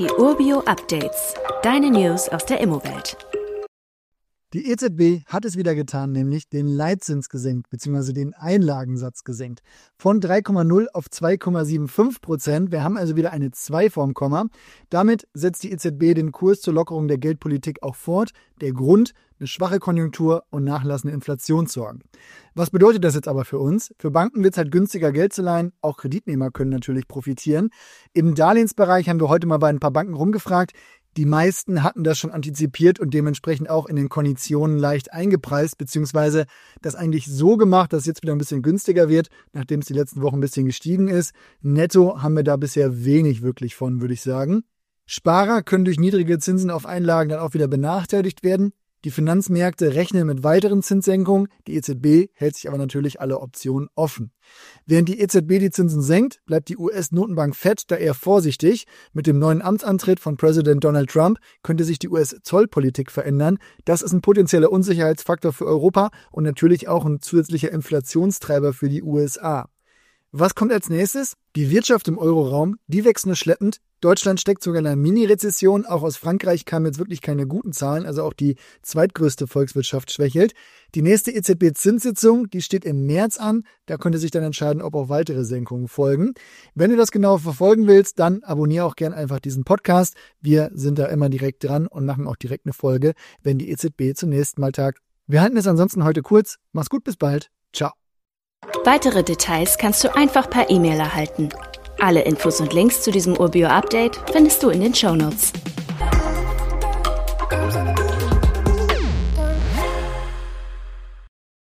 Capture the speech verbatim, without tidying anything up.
Die Urbio Updates. Deine News aus der Immowelt. Die E Z B hat es wieder getan, nämlich den Leitzins gesenkt, bzw. den Einlagensatz gesenkt. Von drei Komma null auf zwei Komma fünfundsiebzig Prozent. Wir haben also wieder eine zwei vorm Komma. Damit setzt die E Z B den Kurs zur Lockerung der Geldpolitik auch fort. Der Grund: eine schwache Konjunktur und nachlassende Inflationssorgen. Was bedeutet das jetzt aber für uns? Für Banken wird es halt günstiger, Geld zu leihen. Auch Kreditnehmer können natürlich profitieren. Im Darlehensbereich haben wir heute mal bei ein paar Banken rumgefragt. Die meisten hatten das schon antizipiert und dementsprechend auch in den Konditionen leicht eingepreist, beziehungsweise das eigentlich so gemacht, dass es jetzt wieder ein bisschen günstiger wird, nachdem es die letzten Wochen ein bisschen gestiegen ist. Netto haben wir da bisher wenig wirklich von, würde ich sagen. Sparer können durch niedrige Zinsen auf Einlagen dann auch wieder benachteiligt werden. Die Finanzmärkte rechnen mit weiteren Zinssenkungen. Die E Z B hält sich aber natürlich alle Optionen offen. Während die E Z B die Zinsen senkt, bleibt die U S-Notenbank Fed da eher vorsichtig. Mit dem neuen Amtsantritt von Präsident Donald Trump könnte sich die U S-Zollpolitik verändern. Das ist ein potenzieller Unsicherheitsfaktor für Europa und natürlich auch ein zusätzlicher Inflationstreiber für die U S A. Was kommt als nächstes? Die Wirtschaft im Euroraum, die wächst nur schleppend. Deutschland steckt sogar in einer Mini-Rezession. Auch aus Frankreich kamen jetzt wirklich keine guten Zahlen. Also auch die zweitgrößte Volkswirtschaft schwächelt. Die nächste E Z B-Zinssitzung, die steht im März an. Da könnte sich dann entscheiden, ob auch weitere Senkungen folgen. Wenn du das genau verfolgen willst, dann abonniere auch gern einfach diesen Podcast. Wir sind da immer direkt dran und machen auch direkt eine Folge, wenn die E Z B zunächst mal tagt. Wir halten es ansonsten heute kurz. Mach's gut, bis bald. Ciao. Weitere Details kannst du einfach per E-Mail erhalten. Alle Infos und Links zu diesem Urbio Update findest du in den Shownotes.